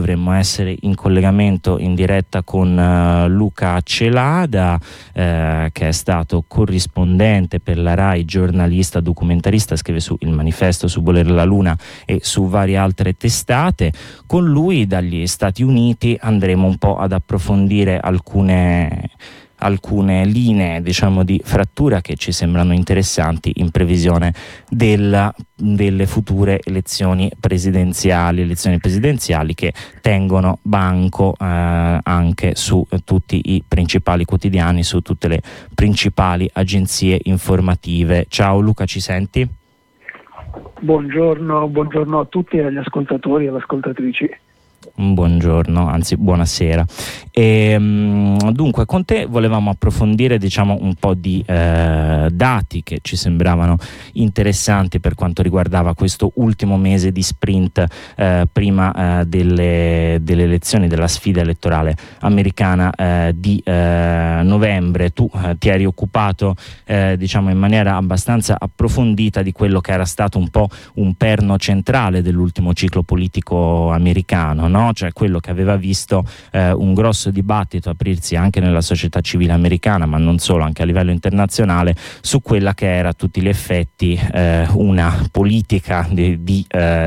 dovremmo essere in collegamento in diretta con Luca Celada, che è stato corrispondente per la RAI, giornalista, documentarista, scrive su Il Manifesto, su Volere la Luna e su varie altre testate. Con lui dagli Stati Uniti andremo un po' ad approfondire alcune linee, diciamo, di frattura che ci sembrano interessanti in previsione delle future elezioni presidenziali che tengono banco anche su tutti i principali quotidiani, su tutte le principali agenzie informative. Ciao Luca, ci senti? Buongiorno a tutti, agli ascoltatori e alle ascoltatrici. Buongiorno, anzi buonasera. Dunque con te volevamo approfondire, diciamo, un po' di dati che ci sembravano interessanti per quanto riguardava questo ultimo mese di sprint prima delle elezioni, della sfida elettorale americana di novembre. Tu ti eri occupato diciamo in maniera abbastanza approfondita di quello che era stato un po' un perno centrale dell'ultimo ciclo politico americano, no? Cioè quello che aveva visto un grosso dibattito aprirsi anche nella società civile americana, ma non solo, anche a livello internazionale, su quella che era a tutti gli effetti una politica di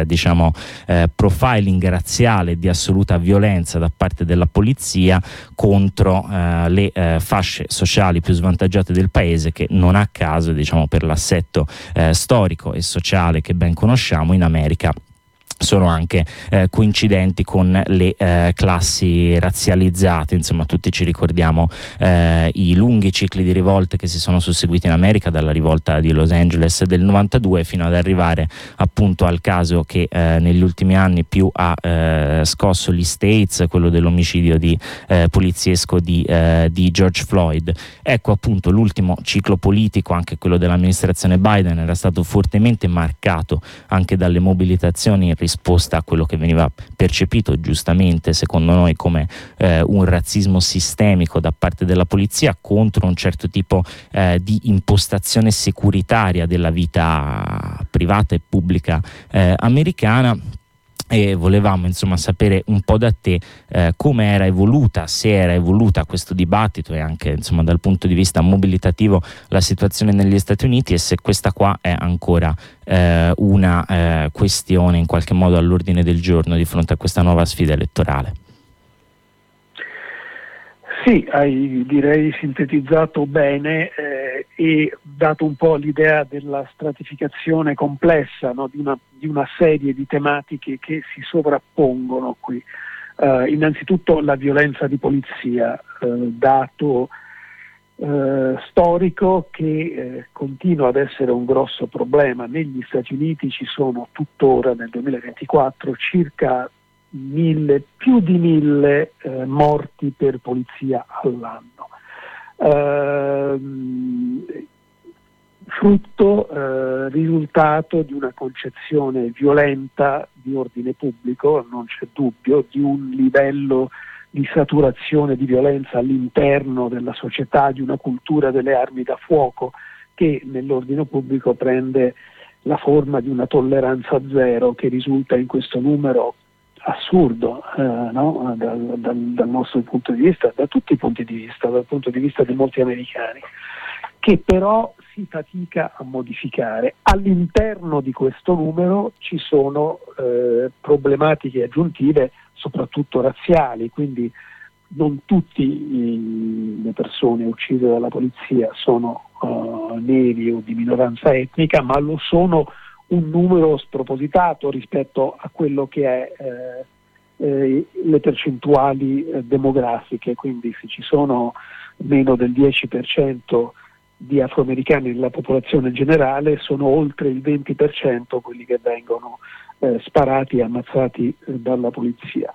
profiling razziale, di assoluta violenza da parte della polizia contro le fasce sociali più svantaggiate del paese, che non a caso, diciamo, per l'assetto storico e sociale che ben conosciamo in America, sono anche coincidenti con le classi razzializzate. Insomma, tutti ci ricordiamo i lunghi cicli di rivolte che si sono susseguiti in America, dalla rivolta di Los Angeles del 92 fino ad arrivare appunto al caso che negli ultimi anni più ha scosso gli States, quello dell'omicidio poliziesco di George Floyd. Ecco, appunto, l'ultimo ciclo politico, anche quello dell'amministrazione Biden, era stato fortemente marcato anche dalle mobilitazioni in risposta a quello che veniva percepito giustamente, secondo noi, come un razzismo sistemico da parte della polizia contro un certo tipo di impostazione securitaria della vita privata e pubblica americana. E volevamo, insomma, sapere un po' da te come era evoluta, se era evoluta questo dibattito e anche, insomma, dal punto di vista mobilitativo la situazione negli Stati Uniti, e se questa qua è ancora una questione in qualche modo all'ordine del giorno di fronte a questa nuova sfida elettorale. Sì, hai, direi, sintetizzato bene e dato un po' l'idea della stratificazione complessa, no, di una serie di tematiche che si sovrappongono qui. Innanzitutto la violenza di polizia, dato storico che continua ad essere un grosso problema. Negli Stati Uniti ci sono tuttora, nel 2024, circa più di 1000 morti per polizia all'anno, risultato di una concezione violenta di ordine pubblico, non c'è dubbio, di un livello di saturazione di violenza all'interno della società, di una cultura delle armi da fuoco che nell'ordine pubblico prende la forma di una tolleranza zero, che risulta in questo numero assurdo, no? dal nostro punto di vista, da tutti i punti di vista, dal punto di vista di molti americani, che però si fatica a modificare. All'interno di questo numero ci sono problematiche aggiuntive, soprattutto razziali, quindi non tutte le persone uccise dalla polizia sono neri o di minoranza etnica, ma lo sono un numero spropositato rispetto a quello che è le percentuali demografiche. Quindi se ci sono meno del 10% di afroamericani nella popolazione generale, sono oltre il 20% quelli che vengono sparati e ammazzati dalla polizia.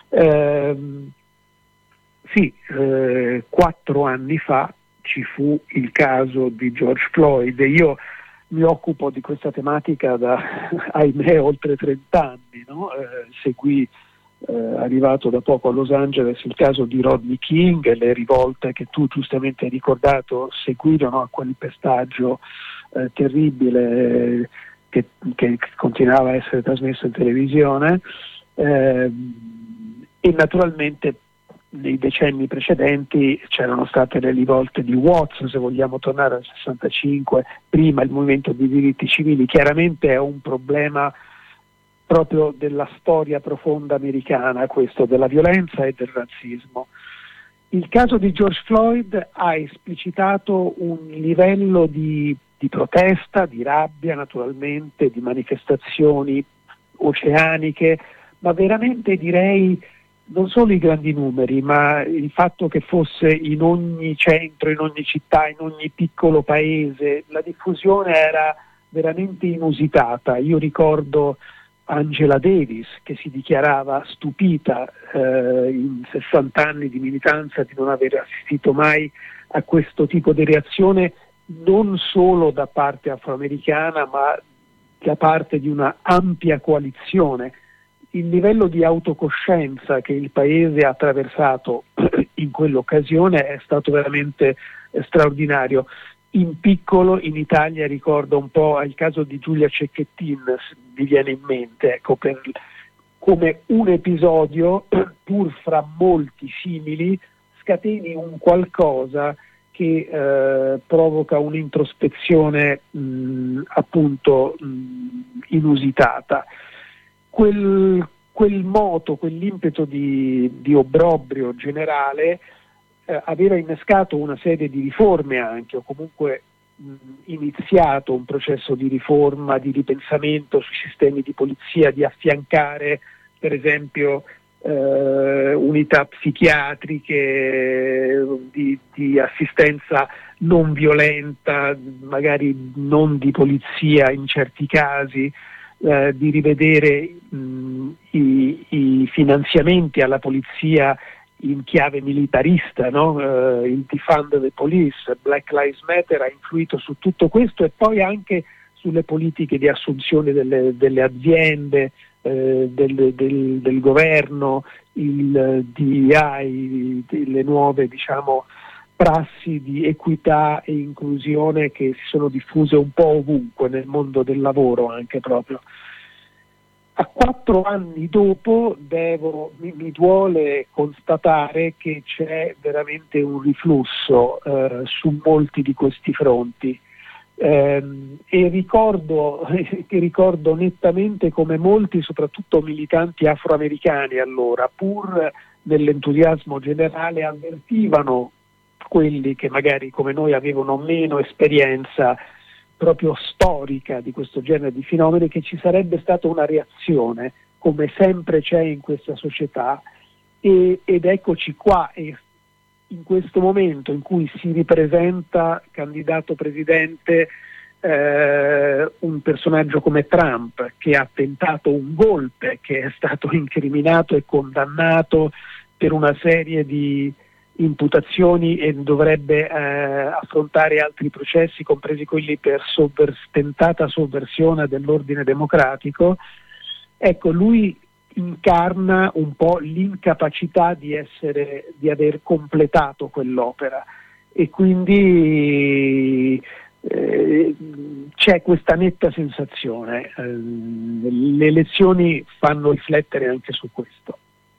4 anni fa ci fu il caso di George Floyd, e io mi occupo di questa tematica da, ahimè, oltre 30 anni, no? Seguì, arrivato da poco a Los Angeles, il caso di Rodney King e le rivolte che tu giustamente hai ricordato seguirono a quel pestaggio terribile che continuava a essere trasmesso in televisione. e naturalmente nei decenni precedenti c'erano state le rivolte di Watts, se vogliamo tornare al 65, prima il movimento dei diritti civili. Chiaramente è un problema proprio della storia profonda americana, questo della violenza e del razzismo. Il caso di George Floyd ha esplicitato un livello di protesta, di rabbia naturalmente, di manifestazioni oceaniche, ma veramente direi non solo i grandi numeri, ma il fatto che fosse in ogni centro, in ogni città, in ogni piccolo paese, la diffusione era veramente inusitata. Io ricordo Angela Davis che si dichiarava stupita in 60 anni di militanza di non aver assistito mai a questo tipo di reazione, non solo da parte afroamericana, ma da parte di una ampia coalizione. Il livello di autocoscienza che il paese ha attraversato in quell'occasione è stato veramente straordinario. In piccolo, in Italia, ricordo un po' il caso di Giulia Cecchettin, mi viene in mente, ecco, come un episodio, pur fra molti simili, scateni un qualcosa che provoca un'introspezione appunto inusitata. Quel moto, quell'impeto di obbrobrio generale aveva innescato una serie di riforme anche, o comunque iniziato un processo di riforma, di ripensamento sui sistemi di polizia, di affiancare per esempio unità psichiatriche, di assistenza non violenta, magari non di polizia in certi casi, di rivedere i finanziamenti alla polizia in chiave militarista, no? Il Defund the Police, Black Lives Matter ha influito su tutto questo e poi anche sulle politiche di assunzione delle aziende, del governo, il DEI, le nuove prassi di equità e inclusione che si sono diffuse un po' ovunque nel mondo del lavoro anche proprio. A 4 anni dopo mi duole constatare che c'è veramente un riflusso su molti di questi fronti. E ricordo nettamente come molti, soprattutto militanti afroamericani allora, pur nell'entusiasmo generale, avvertivano quelli che magari come noi avevano meno esperienza proprio storica di questo genere di fenomeni, che ci sarebbe stata una reazione, come sempre c'è in questa società, ed eccoci qua. E in questo momento in cui si ripresenta candidato presidente un personaggio come Trump, che ha tentato un golpe, che è stato incriminato e condannato per una serie di imputazioni e dovrebbe affrontare altri processi, compresi quelli per tentata sovversione dell'ordine democratico. Ecco, lui incarna un po' l'incapacità di aver completato quell'opera, e quindi c'è questa netta sensazione. Le elezioni fanno riflettere anche su questo.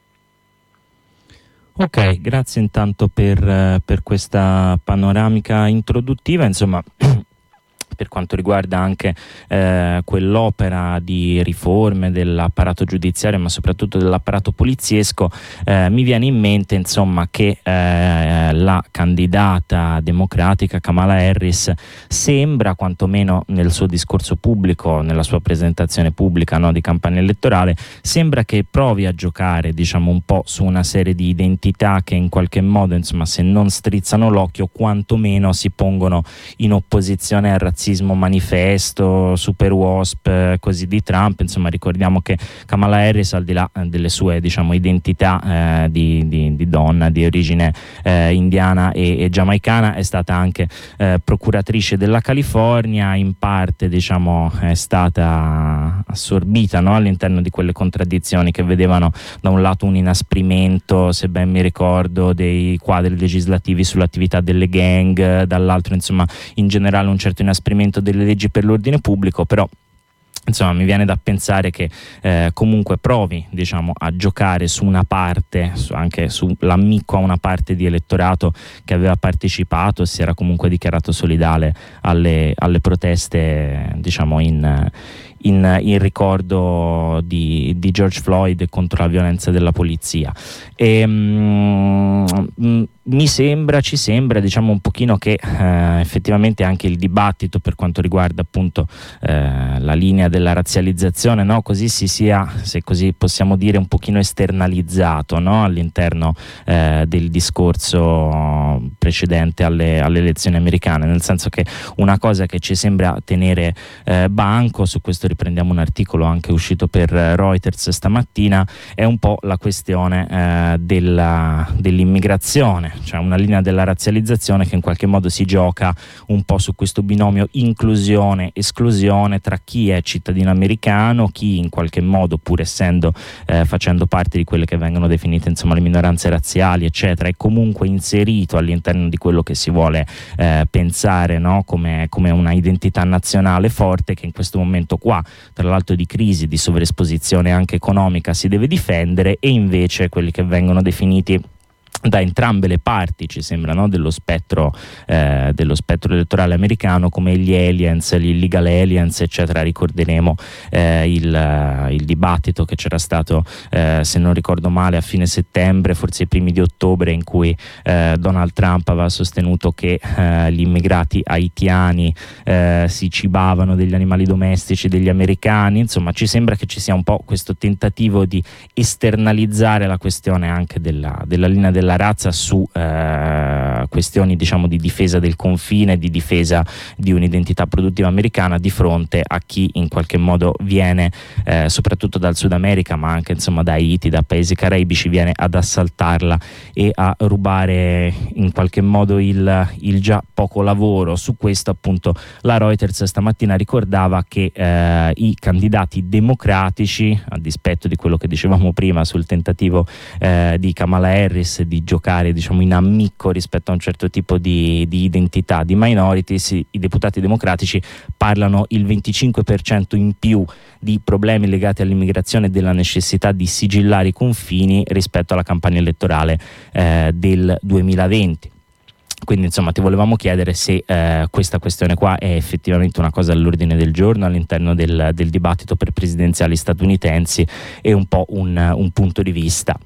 Ok, grazie intanto per questa panoramica introduttiva, insomma. Per quanto riguarda anche quell'opera di riforme dell'apparato giudiziario, ma soprattutto dell'apparato poliziesco, mi viene in mente insomma che la candidata democratica Kamala Harris sembra, quantomeno nel suo discorso pubblico, nella sua presentazione pubblica, no, di campagna elettorale, sembra che provi a giocare un po' su una serie di identità che in qualche modo, insomma, se non strizzano l'occhio, quantomeno si pongono in opposizione al razzismo manifesto, super wasp, così, di Trump. Insomma, ricordiamo che Kamala Harris, al di là delle sue identità di donna di origine indiana e giamaicana, è stata anche procuratrice della California. In parte è stata assorbita, no, all'interno di quelle contraddizioni che vedevano da un lato un inasprimento, se ben mi ricordo, dei quadri legislativi sull'attività delle gang, dall'altro insomma in generale un certo inasprimento delle leggi per l'ordine pubblico, però insomma mi viene da pensare che comunque provi, diciamo, a giocare su una parte, anche sull'ammicco a una parte di elettorato che aveva partecipato e si era comunque dichiarato solidale alle proteste, diciamo, in ricordo di George Floyd e contro la violenza della polizia. E ci sembra diciamo un pochino che effettivamente anche il dibattito per quanto riguarda appunto la linea della razzializzazione, no? Così si sia, se così possiamo dire, un pochino esternalizzato, no? All'interno del discorso precedente alle elezioni americane, nel senso che una cosa che ci sembra tenere banco, su questo riprendiamo un articolo anche uscito per Reuters stamattina, è un po' la questione dell'immigrazione, cioè una linea della razzializzazione che in qualche modo si gioca un po' su questo binomio inclusione-esclusione tra chi è cittadino americano, chi in qualche modo, pur essendo facendo parte di quelle che vengono definite insomma le minoranze razziali eccetera, è comunque inserito all'interno di quello che si vuole pensare, no? come una identità nazionale forte, che in questo momento qua, tra l'altro di crisi, di sovraesposizione anche economica, si deve difendere, e invece quelli che vengono definiti da entrambe le parti, ci sembra, no? dello spettro elettorale americano, come gli aliens, gli illegal aliens eccetera. Ricorderemo il dibattito che c'era stato, se non ricordo male, a fine settembre, forse i primi di ottobre, in cui Donald Trump aveva sostenuto che gli immigrati haitiani si cibavano degli animali domestici degli americani. Insomma, ci sembra che ci sia un po' questo tentativo di esternalizzare la questione anche della linea della razza su questioni, diciamo, di difesa del confine, di difesa di un'identità produttiva americana, di fronte a chi in qualche modo viene soprattutto dal Sud America, ma anche insomma da Haiti, da paesi caraibici, viene ad assaltarla e a rubare in qualche modo il già poco lavoro. Su questo appunto la Reuters stamattina ricordava che i candidati democratici, a dispetto di quello che dicevamo prima sul tentativo di Kamala Harris di giocare, diciamo, in ammicco rispetto a un certo tipo di identità di minorities, i deputati democratici parlano il 25% in più di problemi legati all'immigrazione e della necessità di sigillare i confini rispetto alla campagna elettorale del 2020. Quindi insomma ti volevamo chiedere se questa questione qua è effettivamente una cosa all'ordine del giorno all'interno del dibattito per presidenziali statunitensi, e un po' un punto di vista.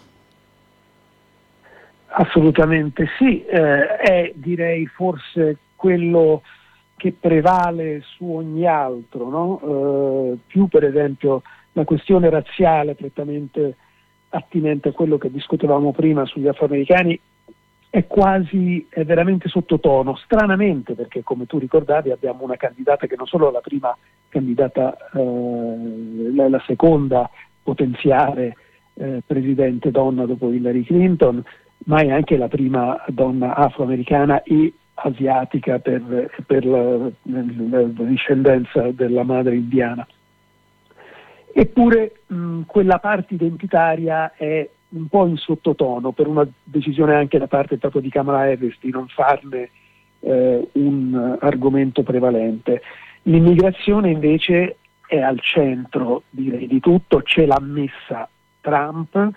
Assolutamente sì, è, direi, forse quello che prevale su ogni altro, no? Più per esempio la questione razziale, prettamente attinente a quello che discutevamo prima sugli afroamericani, è veramente sottotono, stranamente, perché come tu ricordavi abbiamo una candidata che non solo è la prima candidata, la seconda potenziale presidente donna dopo Hillary Clinton, ma è anche la prima donna afroamericana e asiatica per la discendenza della madre indiana. Eppure quella parte identitaria è un po' in sottotono, per una decisione anche da parte proprio di Kamala Harris di non farne un argomento prevalente. L'immigrazione invece è al centro, direi, di tutto, ce l'ha messa Trump,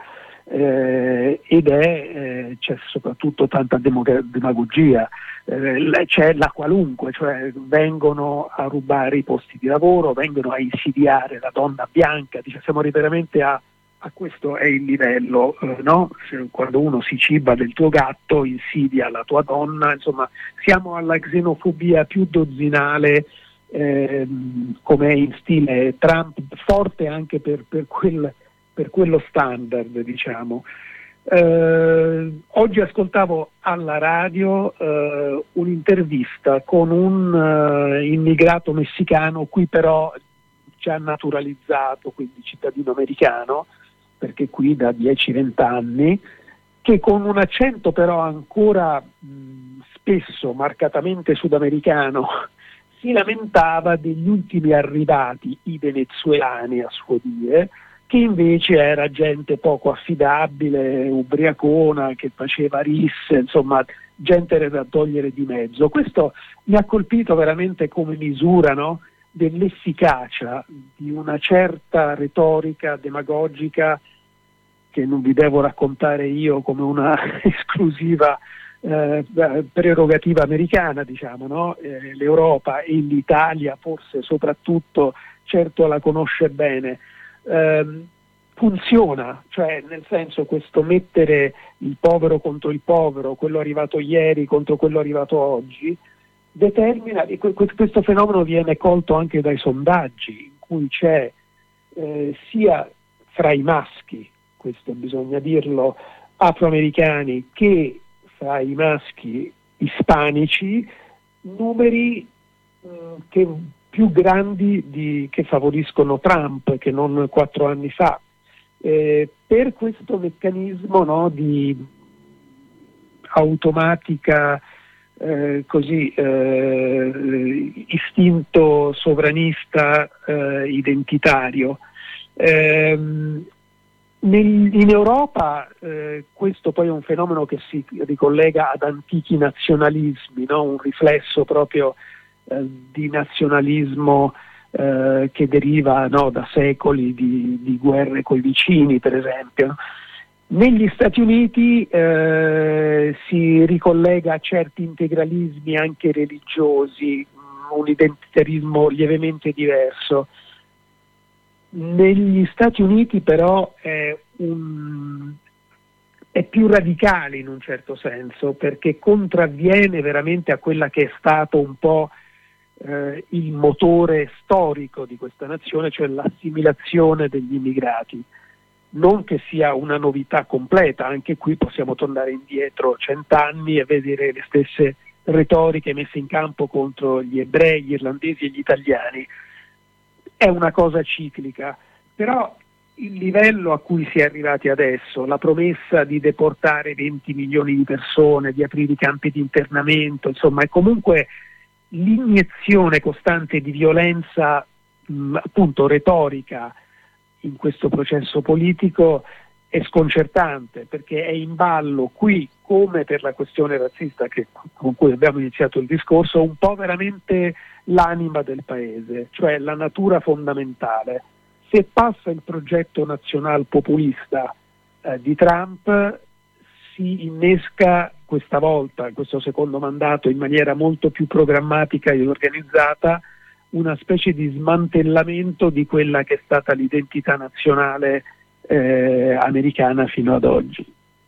c'è soprattutto tanta demagogia, c'è la qualunque, cioè vengono a rubare i posti di lavoro, vengono a insidiare la donna bianca, siamo veramente a questo è il livello, no? Quando uno si ciba del tuo gatto insidia la tua donna, insomma siamo alla xenofobia più dozzinale, come in stile Trump, forte anche per quello standard, diciamo. Oggi ascoltavo alla radio un'intervista con un immigrato messicano, qui però già naturalizzato, quindi cittadino americano, perché qui da 10-20 anni, che con un accento però ancora spesso marcatamente sudamericano si lamentava degli ultimi arrivati, i venezuelani a suo dire, che invece era gente poco affidabile, ubriacona, che faceva risse, insomma gente da togliere di mezzo. Questo mi ha colpito veramente come misura, no? dell'efficacia di una certa retorica demagogica, che non vi devo raccontare io come una esclusiva prerogativa americana, diciamo, no? L'Europa e l'Italia forse soprattutto, certo la conosce bene. Funziona, cioè nel senso, questo mettere il povero contro il povero, quello arrivato ieri contro quello arrivato oggi, determina, questo fenomeno viene colto anche dai sondaggi, in cui c'è sia fra i maschi, questo bisogna dirlo, afroamericani, che fra i maschi ispanici, numeri che più grandi che favoriscono Trump che non 4 anni fa, per questo meccanismo, no, di automatica istinto sovranista identitario. In Europa questo poi è un fenomeno che si ricollega ad antichi nazionalismi, no? Un riflesso proprio di nazionalismo che deriva, no, da secoli di guerre coi vicini, per esempio. Negli Stati Uniti si ricollega a certi integralismi anche religiosi, un identitarismo lievemente diverso. Negli Stati Uniti però è più radicale in un certo senso, perché contravviene veramente a quella che è stato un po' il motore storico di questa nazione, cioè l'assimilazione degli immigrati. Non che sia una novità completa, anche qui possiamo tornare indietro 100 anni e vedere le stesse retoriche messe in campo contro gli ebrei, gli irlandesi e gli italiani. È una cosa ciclica, però il livello a cui si è arrivati adesso, la promessa di deportare 20 milioni di persone, di aprire i campi di internamento, insomma, è comunque l'iniezione costante di violenza, appunto retorica, in questo processo politico è sconcertante, perché è in ballo qui, come per la questione razzista con cui abbiamo iniziato il discorso, un po' veramente l'anima del paese, cioè la natura fondamentale. Se passa il progetto nazional populista di Trump, si innesca questa volta, in questo secondo mandato, in maniera molto più programmatica e organizzata, una specie di smantellamento di quella che è stata l'identità nazionale americana fino ad oggi.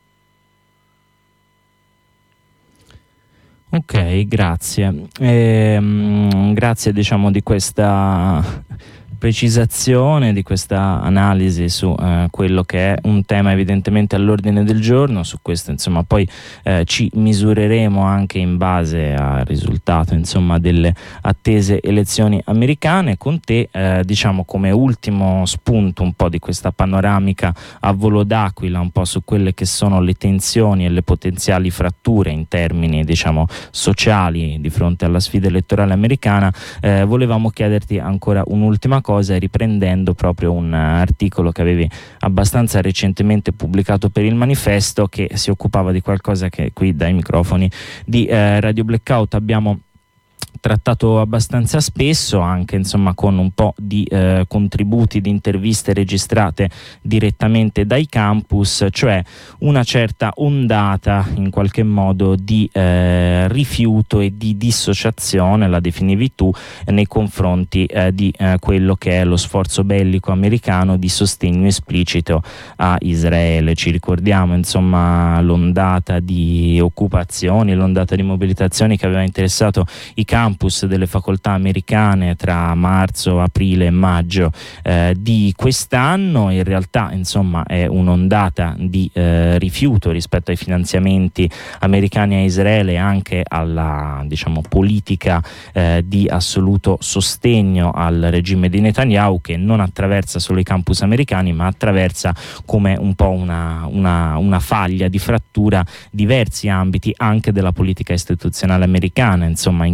Ok, grazie. Grazie, diciamo, di questa precisazione, di questa analisi su quello che è un tema evidentemente all'ordine del giorno. Su questo, insomma, poi ci misureremo anche in base al risultato, insomma, delle attese elezioni americane. Con te, diciamo, come ultimo spunto un po' di questa panoramica a volo d'aquila, un po' su quelle che sono le tensioni e le potenziali fratture in termini, diciamo, sociali di fronte alla sfida elettorale americana, volevamo chiederti ancora un'ultima cosa, riprendendo proprio un articolo che avevi abbastanza recentemente pubblicato per il Manifesto, che si occupava di qualcosa che qui dai microfoni di Radio Blackout abbiamo trattato abbastanza spesso, anche, insomma, con un po' di contributi di interviste registrate direttamente dai campus, cioè una certa ondata in qualche modo di rifiuto e di dissociazione, la definivi tu, nei confronti di quello che è lo sforzo bellico americano di sostegno esplicito a Israele. Ci ricordiamo, insomma, l'ondata di occupazioni, l'ondata di mobilitazioni che aveva interessato i campus delle facoltà americane tra marzo, aprile e maggio di quest'anno. In realtà, insomma, è un'ondata di rifiuto rispetto ai finanziamenti americani a Israele e anche alla, diciamo, politica di assoluto sostegno al regime di Netanyahu, che non attraversa solo i campus americani, ma attraversa come un po' una faglia di frattura diversi ambiti anche della politica istituzionale americana, insomma, in campo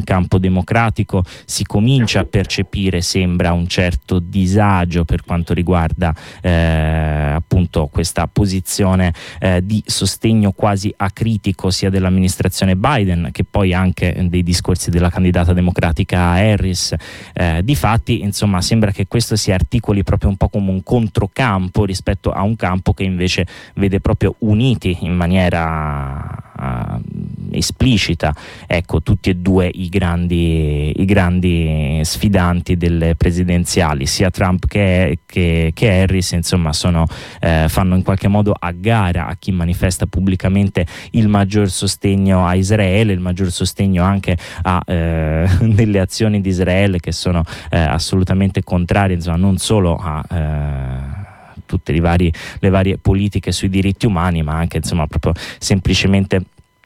Democratico si comincia a percepire, sembra, un certo disagio per quanto riguarda appunto questa posizione di sostegno quasi acritico sia dell'amministrazione Biden che poi anche dei discorsi della candidata democratica Harris. Difatti, insomma, sembra che questo si articoli proprio un po' come un controcampo rispetto a un campo che invece vede proprio uniti in maniera esplicita, ecco, tutti e due i grandi sfidanti delle presidenziali, sia Trump che Harris, insomma, fanno in qualche modo a gara a chi manifesta pubblicamente il maggior sostegno a Israele, il maggior sostegno anche a delle azioni di Israele che sono assolutamente contrarie, insomma, non solo a tutte le varie politiche sui diritti umani, ma anche, insomma, proprio semplicemente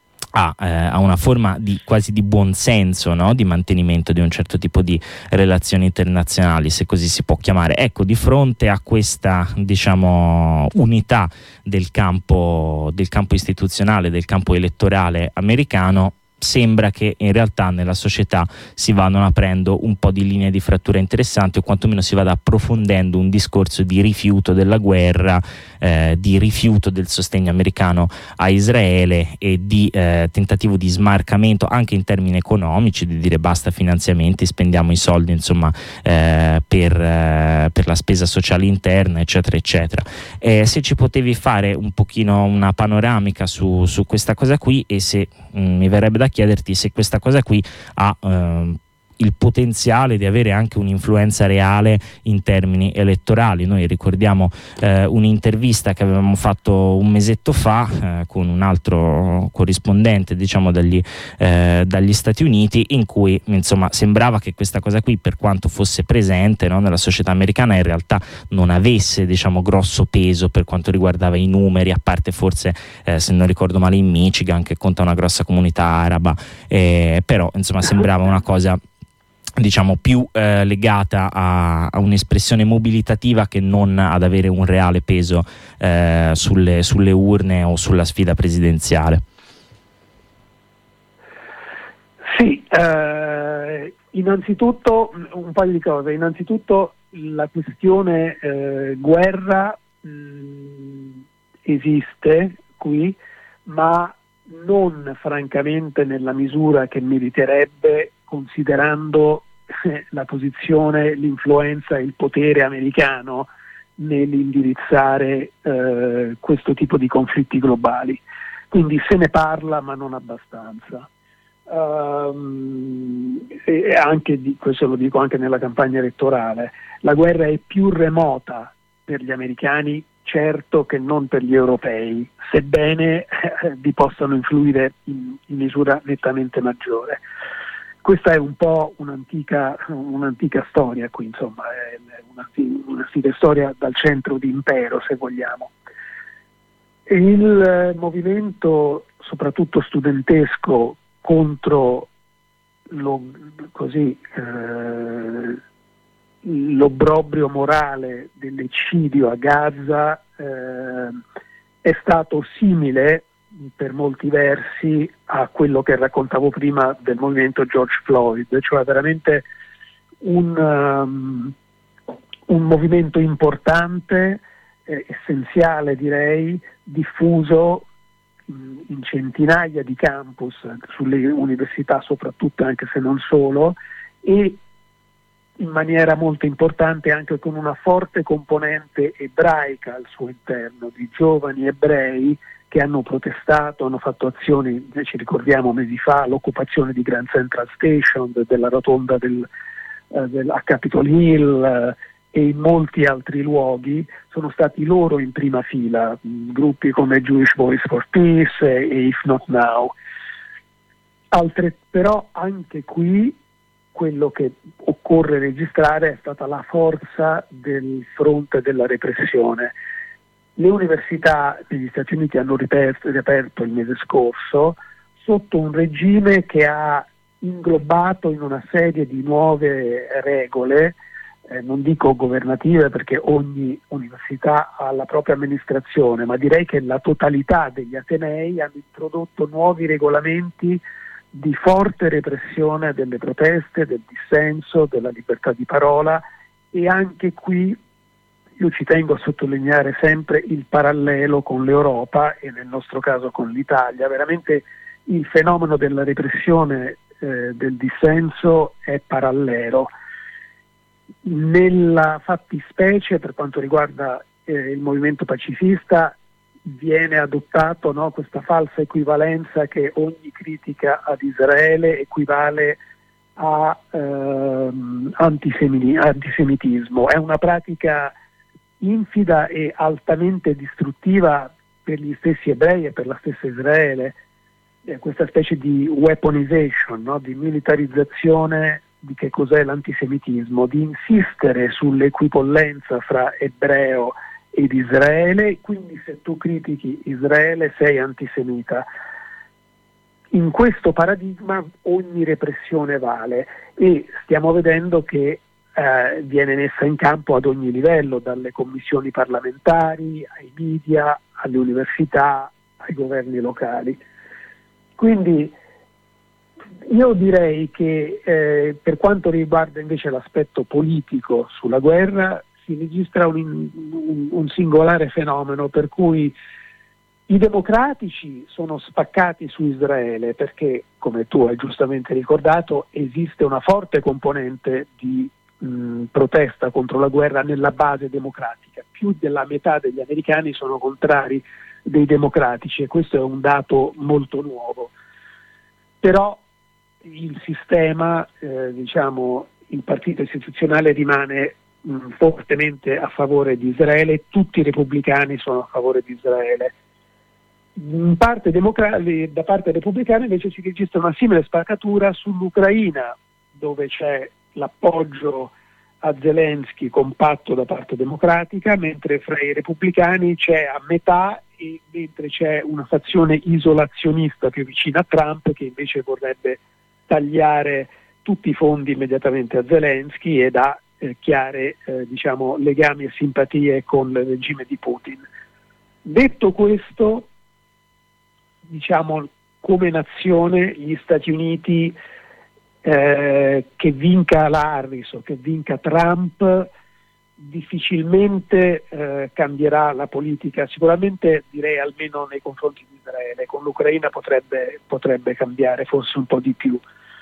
a una forma quasi di buonsenso, no? Di mantenimento di un certo tipo di relazioni internazionali, se così si può chiamare. Ecco, di fronte a questa, diciamo, unità del campo istituzionale, del campo elettorale americano, sembra che in realtà nella società si vadano aprendo un po' di linee di frattura interessanti, o quantomeno si vada approfondendo un discorso di rifiuto della guerra, di rifiuto del sostegno americano a Israele e di tentativo di smarcamento anche in termini economici, di dire basta finanziamenti, spendiamo i soldi, insomma, per la spesa sociale interna, eccetera eccetera. Se ci potevi fare un pochino una panoramica su questa cosa qui, e se mi verrebbe da chiederti se questa cosa qui ha il potenziale di avere anche un'influenza reale in termini elettorali. Noi ricordiamo un'intervista che avevamo fatto un mesetto fa con un altro corrispondente, diciamo, dagli Stati Uniti, in cui, insomma, sembrava che questa cosa qui, per quanto fosse presente, no, nella società americana, in realtà non avesse, diciamo, grosso peso per quanto riguardava i numeri, a parte forse, se non ricordo male, in Michigan, che conta una grossa comunità araba, però, insomma, sembrava una cosa, diciamo, più legata a un'espressione mobilitativa che non ad avere un reale peso sulle urne o sulla sfida presidenziale. Sì, innanzitutto un paio di cose. Innanzitutto la questione guerra esiste qui, ma non francamente nella misura che meriterebbe, considerando la posizione, l'influenza e il potere americano nell'indirizzare questo tipo di conflitti globali. Quindi se ne parla, ma non abbastanza. E anche questo lo dico anche nella campagna elettorale, la guerra è più remota per gli americani, certo, che non per gli europei, sebbene vi possano influire in misura nettamente maggiore. Questa è un po' un'antica storia qui, insomma, è un'antica storia dal centro di impero, se vogliamo. Il movimento, soprattutto studentesco, contro l'obbrobrio morale dell'eccidio a Gaza è stato simile per molti versi a quello che raccontavo prima del movimento George Floyd, cioè veramente un movimento importante, essenziale direi, diffuso in centinaia di campus sulle università soprattutto, anche se non solo, e in maniera molto importante anche con una forte componente ebraica al suo interno, di giovani ebrei che hanno protestato, hanno fatto azioni, ci ricordiamo mesi fa, l'occupazione di Grand Central Station, della rotonda a Capitol Hill e in molti altri luoghi. Sono stati loro in prima fila, gruppi come Jewish Voice for Peace e If Not Now. Però anche qui quello che occorre registrare è stata la forza del fronte della repressione. Le università degli Stati Uniti hanno riaperto il mese scorso sotto un regime che ha inglobato in una serie di nuove regole, non dico governative perché ogni università ha la propria amministrazione, ma direi che la totalità degli atenei hanno introdotto nuovi regolamenti di forte repressione delle proteste, del dissenso, della libertà di parola, e anche qui io ci tengo a sottolineare sempre il parallelo con l'Europa e nel nostro caso con l'Italia. Veramente il fenomeno della repressione del dissenso è parallelo. Nella fattispecie, per quanto riguarda il movimento pacifista, viene adottato, no, questa falsa equivalenza che ogni critica ad Israele equivale a antisemitismo. È una pratica infida e altamente distruttiva per gli stessi ebrei e per la stessa Israele. Questa specie di weaponization, no, di militarizzazione di che cos'è l'antisemitismo, di insistere sull'equipollenza fra ebreo ed Israele, quindi se tu critichi Israele sei antisemita. In questo paradigma ogni repressione vale, e stiamo vedendo che viene messa in campo ad ogni livello, dalle commissioni parlamentari, ai media, alle università, ai governi locali. Quindi io direi che per quanto riguarda invece l'aspetto politico sulla guerra, si registra un singolare fenomeno per cui i democratici sono spaccati su Israele perché, come tu hai giustamente ricordato, esiste una forte componente di protesta contro la guerra nella base democratica. Più della metà degli americani sono contrari dei democratici, e questo è un dato molto nuovo. Però il sistema, il partito istituzionale rimane fortemente a favore di Israele, tutti i repubblicani sono a favore di Israele. Da parte repubblicana invece si registra una simile spaccatura sull'Ucraina, dove c'è l'appoggio a Zelensky compatto da parte democratica, mentre fra i repubblicani c'è a metà, e mentre c'è una fazione isolazionista più vicina a Trump che invece vorrebbe tagliare tutti i fondi immediatamente a Zelensky ed ha chiare legami e simpatie con il regime di Putin. Detto questo, come nazione gli Stati Uniti, che vinca l'Harris o che vinca Trump, difficilmente cambierà la politica, sicuramente direi almeno nei confronti di Israele. Con l'Ucraina potrebbe cambiare forse un po' di più.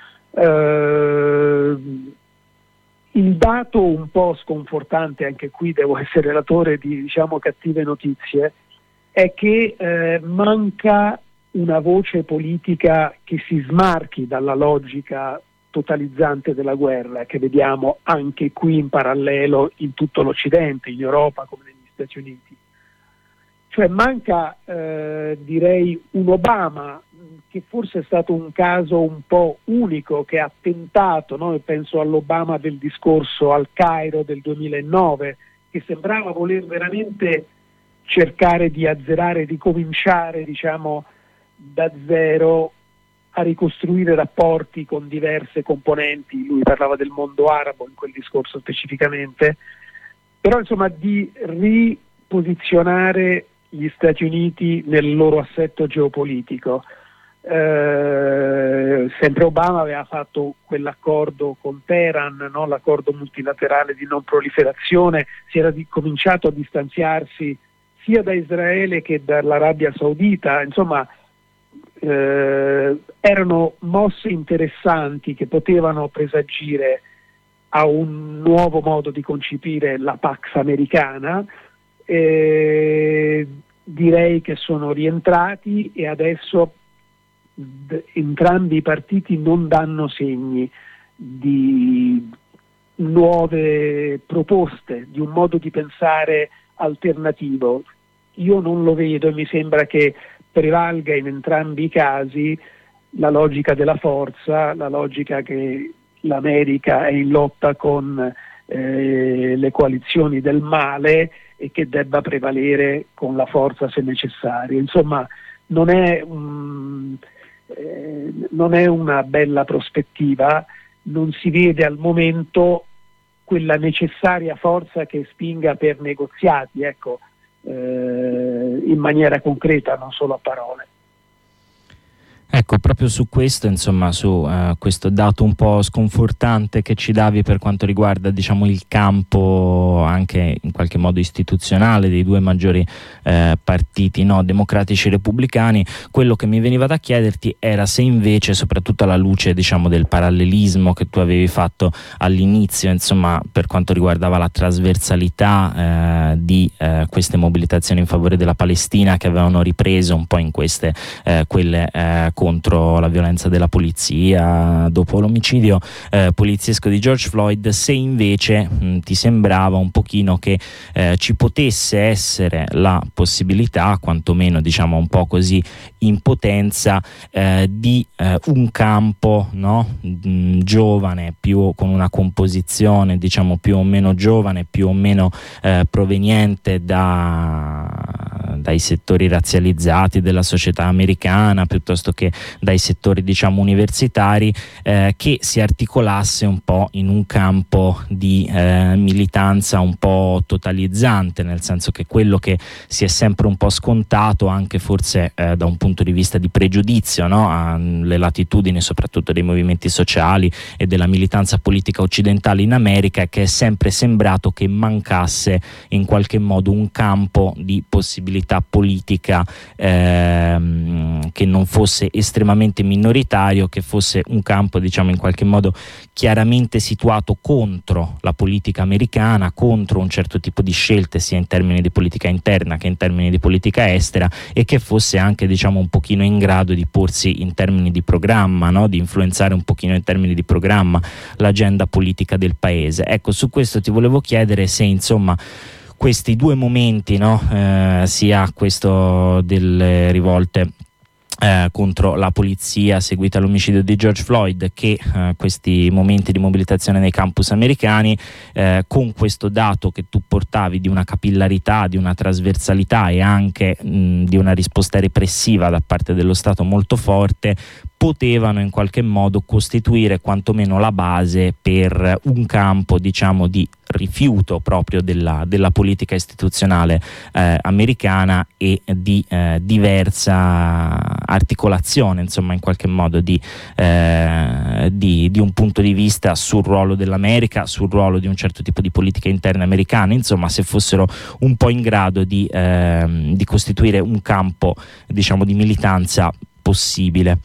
Il dato un po' sconfortante, anche qui devo essere relatore di cattive notizie, è che manca una voce politica che si smarchi dalla logica totalizzante della guerra che vediamo anche qui in parallelo in tutto l'Occidente, in Europa come negli Stati Uniti. Cioè manca direi un Obama, che forse è stato un caso un po' unico, che ha tentato, no? Penso all'Obama del discorso al Cairo del 2009, che sembrava voler veramente cercare di azzerare, ricominciare da zero a ricostruire rapporti con diverse componenti. Lui parlava del mondo arabo in quel discorso specificamente, però di riposizionare gli Stati Uniti nel loro assetto geopolitico. Sempre Obama aveva fatto quell'accordo con Teheran, no? L'accordo multilaterale di non proliferazione, si era cominciato a distanziarsi sia da Israele che dall'Arabia Saudita, erano mosse interessanti che potevano presagire a un nuovo modo di concepire la Pax americana. Direi che sono rientrati e adesso entrambi i partiti non danno segni di nuove proposte, di un modo di pensare alternativo. Io non lo vedo e mi sembra che prevalga in entrambi i casi la logica della forza, la logica che l'America è in lotta con le coalizioni del male e che debba prevalere con la forza se necessario. Non è una bella prospettiva, non si vede al momento quella necessaria forza che spinga per negoziati, in maniera concreta, non solo a parole. Ecco, proprio su questo, insomma, su questo dato un po' sconfortante che ci davi per quanto riguarda, diciamo, il campo anche in qualche modo istituzionale dei due maggiori partiti, no, democratici e repubblicani, quello che mi veniva da chiederti era se invece, soprattutto alla luce, diciamo, del parallelismo che tu avevi fatto all'inizio, insomma, per quanto riguardava la trasversalità di queste mobilitazioni in favore della Palestina che avevano ripreso un po' in queste quelle contro la violenza della polizia dopo l'omicidio poliziesco di George Floyd, se invece ti sembrava un pochino che ci potesse essere la possibilità, quantomeno diciamo un po' così in potenza, di un campo, no? Giovane, più con una composizione diciamo più o meno giovane, più o meno proveniente dai settori razzializzati della società americana, piuttosto che dai settori diciamo universitari, che si articolasse un po' in un campo di militanza un po' totalizzante, nel senso che quello che si è sempre un po' scontato anche forse da un punto di vista di pregiudizio, no? alle latitudini soprattutto dei movimenti sociali e della militanza politica occidentale in America, che è sempre sembrato che mancasse in qualche modo un campo di possibilità politica che non fosse estremamente minoritario, che fosse un campo diciamo in qualche modo chiaramente situato contro la politica americana, contro un certo tipo di scelte sia in termini di politica interna che in termini di politica estera, e che fosse anche diciamo un pochino in grado di porsi in termini di programma, no? Di influenzare un pochino in termini di programma l'agenda politica del paese. Ecco, su questo ti volevo chiedere se insomma questi due momenti, no? Sia questo delle rivolte contro la polizia seguita all'omicidio di George Floyd, che questi momenti di mobilitazione nei campus americani, con questo dato che tu portavi di una capillarità, di una trasversalità e anche di una risposta repressiva da parte dello Stato molto forte, potevano in qualche modo costituire quantomeno la base per un campo diciamo di rifiuto proprio della politica istituzionale americana e di diversa articolazione insomma in qualche modo di un punto di vista sul ruolo dell'America, sul ruolo di un certo tipo di politica interna americana, insomma se fossero un po' in grado di costituire un campo diciamo di militanza possibile.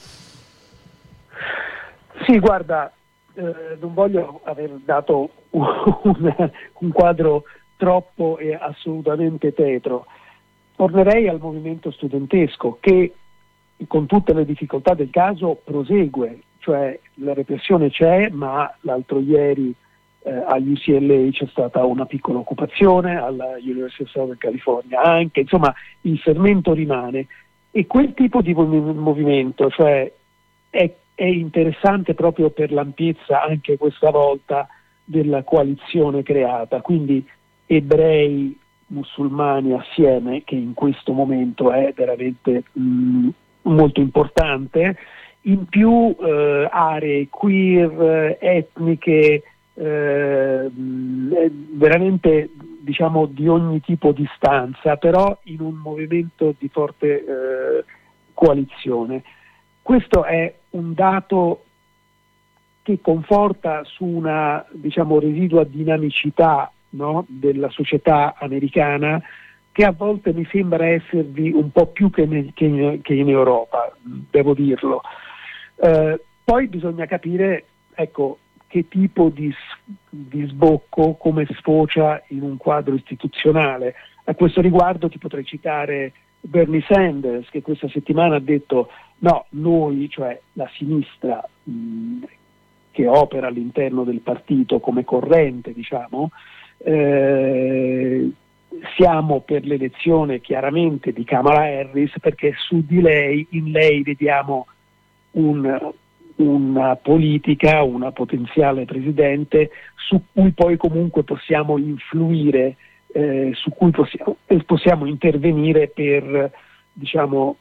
Sì, guarda, non voglio aver dato un quadro troppo e assolutamente tetro. Tornerei al movimento studentesco che, con tutte le difficoltà del caso, prosegue, cioè la repressione c'è, ma l'altro ieri a UCLA c'è stata una piccola occupazione, alla University of Southern California anche, insomma il fermento rimane, e quel tipo di movimento, cioè è interessante proprio per l'ampiezza anche questa volta della coalizione creata, quindi ebrei, musulmani assieme, che in questo momento è veramente molto importante, in più aree queer, etniche, veramente diciamo di ogni tipo di stanza, però in un movimento di forte coalizione. Questo è un dato che conforta su una diciamo residua dinamicità, no, della società americana, che a volte mi sembra esservi un po' più che in Europa, devo dirlo. Poi bisogna capire, ecco, che tipo di sbocco, come sfocia in un quadro istituzionale. A questo riguardo ti potrei citare Bernie Sanders, che questa settimana ha detto no, noi, cioè la sinistra che opera all'interno del partito come corrente, diciamo, siamo per l'elezione chiaramente di Kamala Harris, perché su di lei, in lei vediamo una politica, una potenziale presidente su cui poi comunque possiamo influire, su cui possiamo intervenire per diciamo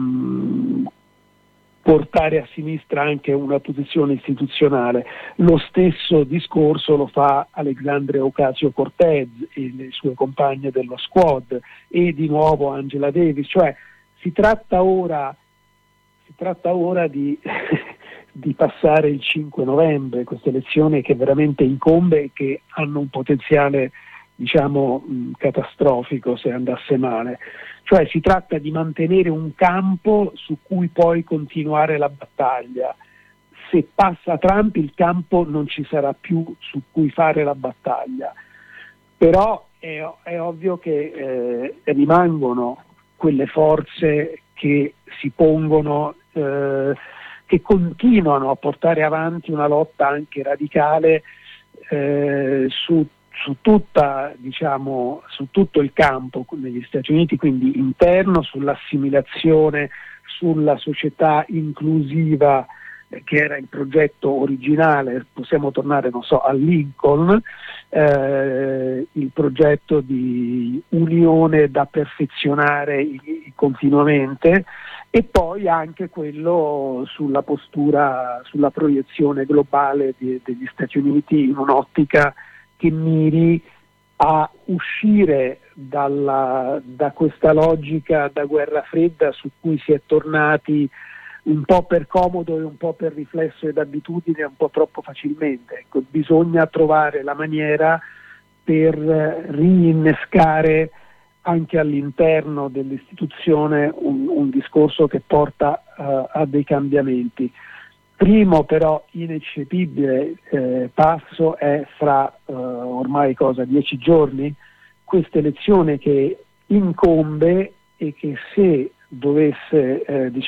portare a sinistra anche una posizione istituzionale. Lo stesso discorso lo fa Alexandria Ocasio-Cortez e le sue compagne dello Squad, e di nuovo Angela Davis, cioè si tratta ora Si tratta ora di passare il 5 novembre, queste elezioni che veramente incombe e che hanno un potenziale, diciamo, catastrofico se andasse male. Cioè si tratta di mantenere un campo su cui poi continuare la battaglia. Se passa Trump il campo non ci sarà più su cui fare la battaglia. Però è ovvio che rimangono quelle forze che si pongono, che continuano a portare avanti una lotta anche radicale su tutta, diciamo, su tutto il campo negli Stati Uniti, quindi interno, sull'assimilazione, sulla società inclusiva, che era il progetto originale. Possiamo tornare, non so, a Lincoln, il progetto di unione da perfezionare continuamente, e poi anche quello sulla postura, sulla proiezione globale degli Stati Uniti in un'ottica che miri a uscire da questa logica da guerra fredda su cui si è tornati un po' per comodo e un po' per riflesso ed abitudine, un po' troppo facilmente. Ecco, bisogna trovare la maniera per rinnescare anche all'interno dell'istituzione un discorso che porta a dei cambiamenti. Primo però ineccepibile passo è fra ormai 10 giorni, questa elezione che incombe e che, se dovesse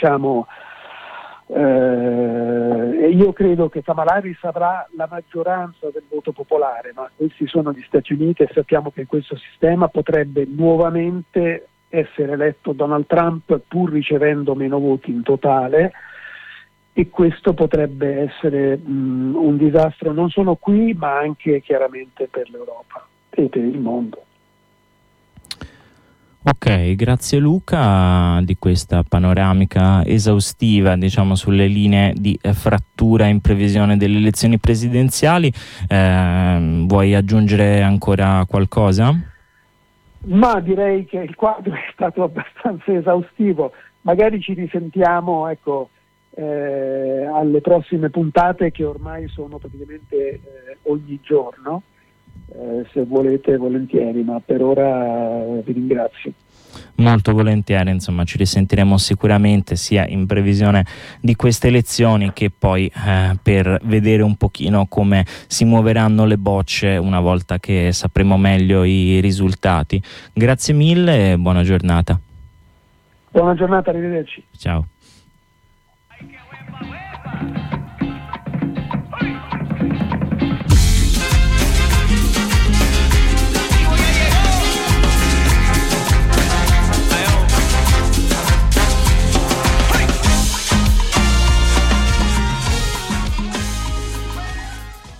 io credo che Kamala Harris avrà la maggioranza del voto popolare, ma questi sono gli Stati Uniti e sappiamo che in questo sistema potrebbe nuovamente essere eletto Donald Trump pur ricevendo meno voti in totale, e questo potrebbe essere un disastro non solo qui ma anche chiaramente per l'Europa e per il mondo. Ok, grazie Luca di questa panoramica esaustiva, diciamo, sulle linee di frattura in previsione delle elezioni presidenziali. Vuoi aggiungere ancora qualcosa? Ma direi che il quadro è stato abbastanza esaustivo. Magari ci risentiamo, alle prossime puntate, che ormai sono praticamente ogni giorno. Se volete, volentieri, ma per ora vi ringrazio. Molto volentieri, insomma, ci risentiremo sicuramente, sia in previsione di queste elezioni che poi per vedere un pochino come si muoveranno le bocce una volta che sapremo meglio i risultati. Grazie mille e buona giornata. Buona giornata, arrivederci. Ciao.